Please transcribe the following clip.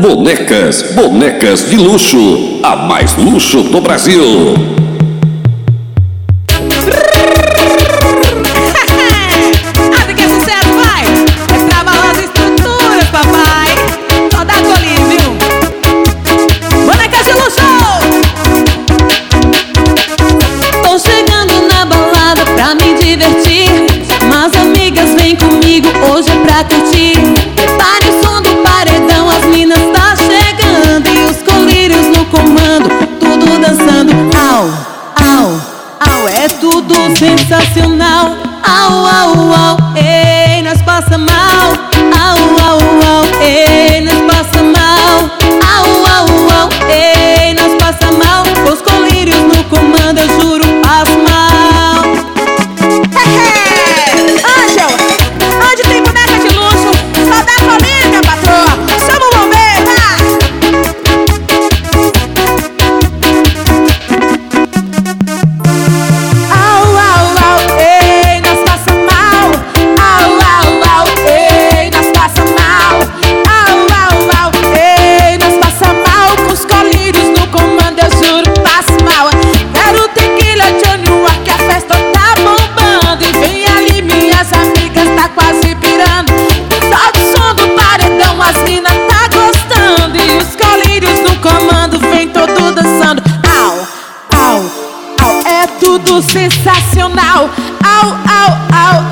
Bonecas de luxo, a mais luxo do Brasil. Abre que é sucesso, vai! É pra Barrosa Estruturas, papai. Só dá colinho, viu? Bonecas de luxo! Tô chegando na balada pra me divertir, mas amigas, vem comigo, hoje é pra curtir. Prepare o som do paredão, as minas tá chegando e os colírios no comando, tudo dançando. Au, au, au, é tudo sensacional. Au, au, au, ei, nós passa mal. Au, au, au, ei, nós passa mal. Au, au, au, ei, nós passa mal. Os colírios no comando, eu juro, passo mal. Ângela, onde tem boneca de luxo, só dá colinho, minha patroa. Chama o bombeiro, vai! Au, au, au, ei, nós passa mal. Au, au, au, ei, nós passa mal. Au, au, au, ei, nós passa mal. Com os colírios no comando, eu juro, passo mal. Quero tequila, Johnny Walker, que a festa tá bombando. E vem ali, minhas amigas, tá quase pirando. Sobe o som do paredão, as minas tá gostando. E os colírios no comando, vem todo dançando. Au, au, au, é tudo sensacional. Au, au, au,